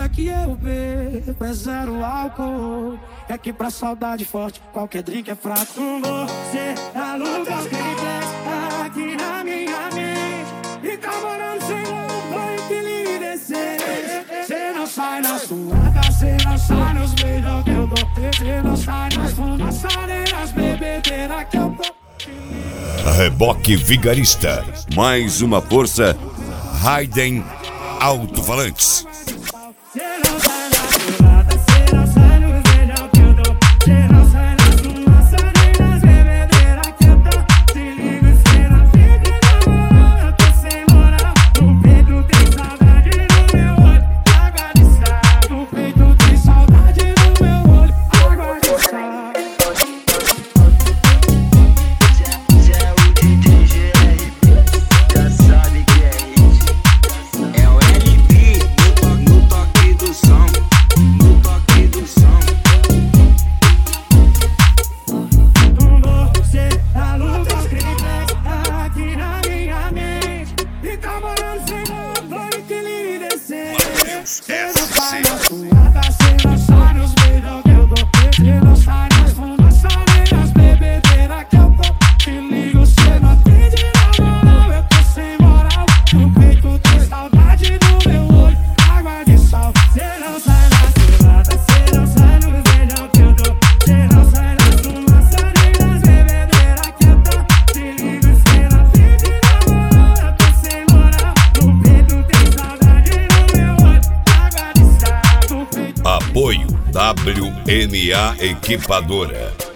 bebida que eu bebo é zero álcool. É que pra saudade forte qualquer drink é fraco. Você aluga os clientes aqui na minha mente e tá morando sem roupa que lhe descer. Cê não sai na suada, cê não sai nos beijos que eu dou. Cê não sai nas fumaças nem nas bebedeiras que eu dou. Reboque Vigarista, mais uma força. Raiden Alto-Falantes. Apoio WMA Equipadora.